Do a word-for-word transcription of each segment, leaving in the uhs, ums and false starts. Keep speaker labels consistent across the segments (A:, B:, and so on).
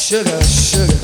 A: Sugar, sugar.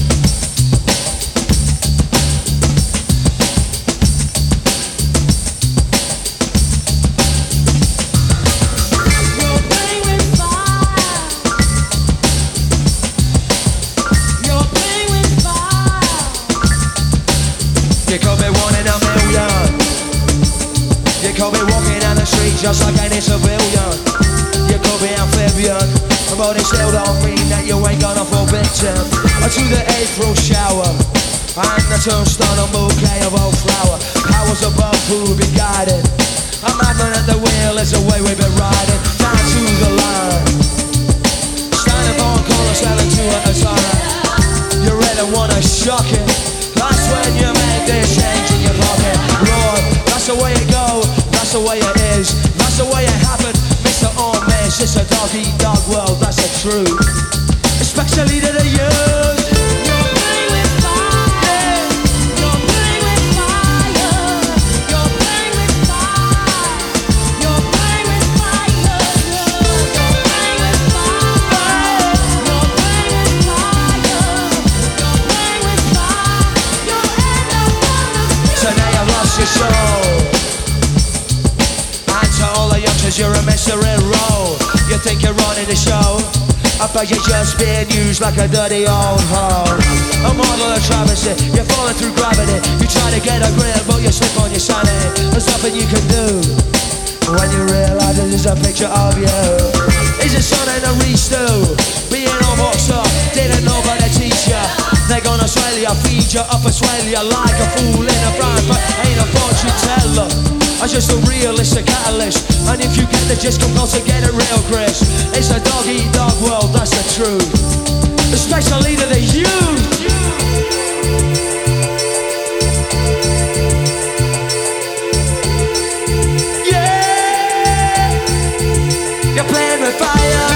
A: You could be one in a million. You could be walking down the street just like any civilian. You could be amphibian, but it still don't mean that you ain't gonna fall victim to the April shower and the tombstone a bouquet of old flower. Powers above who will be guided. A madman at the wheel is the way we've been riding down to the line. Standing for a corner, selling two at a time. You really wanna shock it. That's when you make this change in your pocket. Lord, that's the way it goes, that's the way it is, that's the way it happened, Mister or Miss. It's a dog-eat-dog world, that's the truth. Especially to the youth. You're playing with fire. You're playing with fire. You're playing with fire. You're playing with fire. You're playing with fire. You're playing with fire. You're playing with fire. So now you've lost your soul. And to all the youngsters, you're a mystery role. You think you're running the show, but you're just being used like a dirty old hoe. A model of travesty, you're falling through gravity. You try to get a grip, but you slip on your sanity. There's nothing you can do when you realise this is a picture of you. Is it something to re-stew? Being all boxed up, didn't nobody teach ya. They're gonna swell ya, feed ya up and swell ya like a fool in a frying pan. Ain't a fortune teller, I'm just a realistic catalyst. And if you get the gist, come close and get it real, Chris. It's a dog-eat-dog world, that's the truth. Especially to the youth. Yeah, you're playing with fire.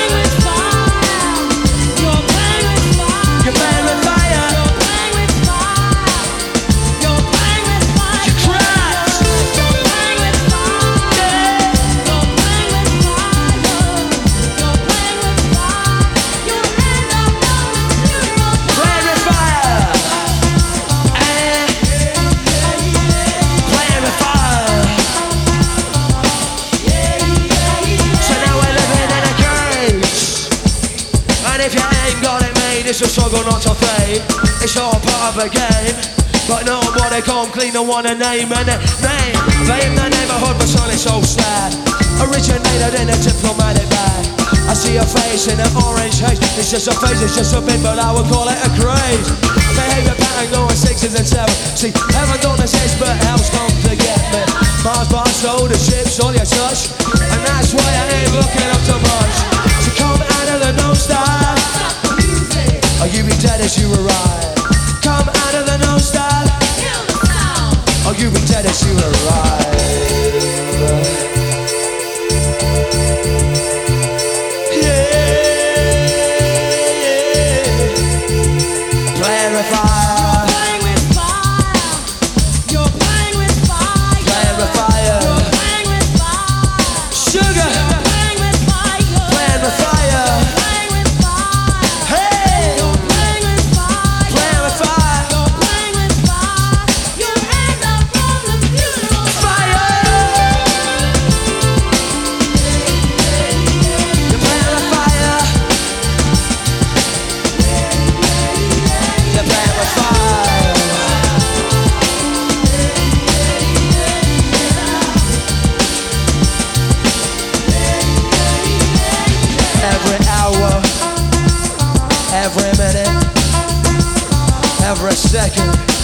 A: It's a struggle not to fade. It's all part of a game, but nobody come clean to want a name and a name. Blame the neighborhood for something so sad. Originated in a diplomatic bag. I see a face in an orange haze. It's just a phase, it's just a bit, but I would call it a craze. Behavior pattern going sixes and sevens. See, heaven don't exist, but hell's come to get me. Mars bar, soul, the ships, all your touch, and that's why I ain't looking up too much. So come out of the nosedive. Or you be dead as you arrive. Come out of the nosedive. Kill the sound. Or you be dead as you arrive. Yeah, yeah. Playing with fire. You're playing with fire. You're playing with fire. Playing with fire. You're playing with fire. Sugar. You're playing with fire. Playing with fire. Every minute, every second.